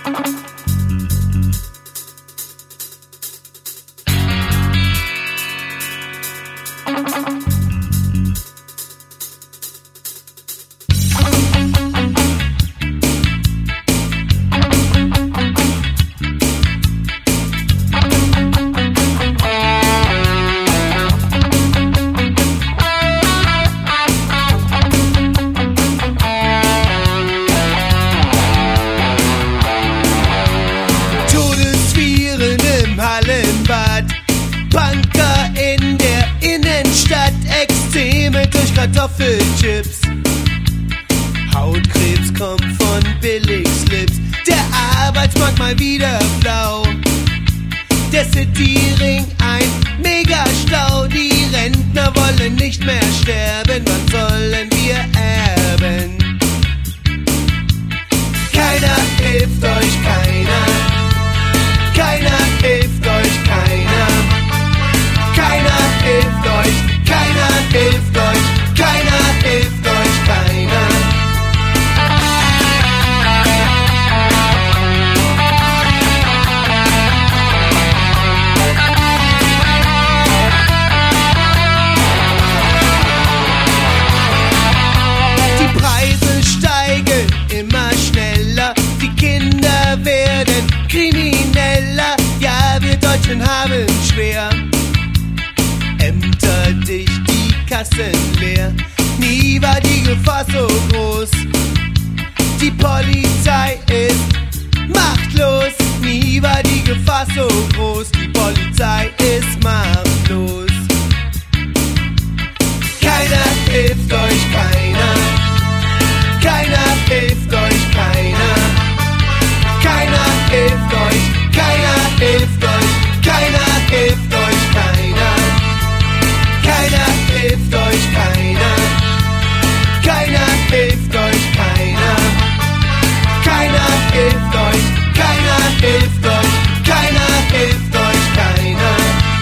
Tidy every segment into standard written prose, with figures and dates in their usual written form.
Kartoffelchips. Hautkrebs kommt von Billigslips. Der Arbeitsmarkt mal wieder flau. Der Cityring ein Megastau. Die Rentner wollen nicht mehr sterben. Wann sollen wir erben? Keiner hilft euch, keiner. Keiner hilft euch, keiner. Keiner hilft euch, keiner hilft euch. Keiner hilft euch, keiner. Die Preise steigen immer schneller, die Kinder werden krimineller. Ja, wir Deutschen haben schwer. Ämter dicht, die Kassen leer. Nie war die Gefahr so groß. Die Polizei ist machtlos. Nie war die Gefahr so groß. Die Polizei ist machtlos. Keiner hilft euch, keiner. Keiner hilft euch, keiner. Keiner hilft euch, keiner hilft euch. Keiner hilft euch, keiner. Keiner hilft euch, keiner. Keiner hilft euch, keiner. Keiner hilft euch, keiner hilft euch, keiner hilft euch, keiner.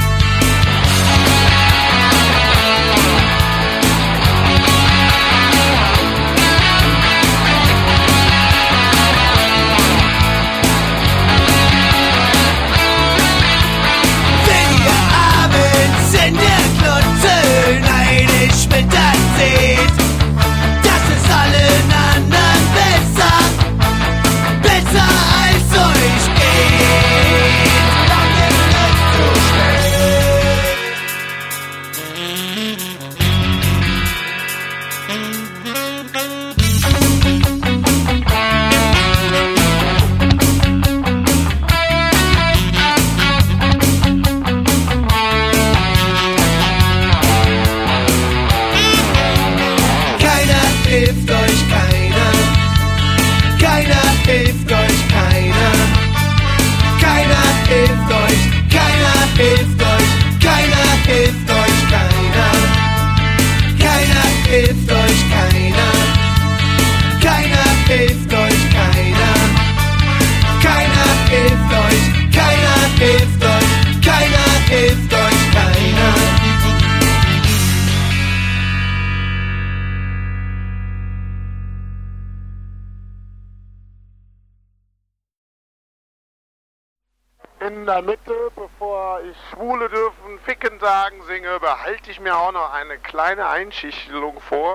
Wenn ihr abends in der Klotze neidisch mit anseht, das ist allen anderen besser, besser als euch geht. Dann ist es zu spät. Keiner hilft euch, keiner. Keiner hilft euch, keiner. Keiner hilft euch, keiner hilft euch, keiner hilft euch, keiner. Keiner hilft euch, keiner. Keiner hilft euch, keiner. Keiner hilft euch, keiner hilft euch, keiner hilft euch, keiner. In der Mitte, bevor ich Schwule dürfen Ficken sagen singe, behalte ich mir auch noch eine kleine Einschichelung vor.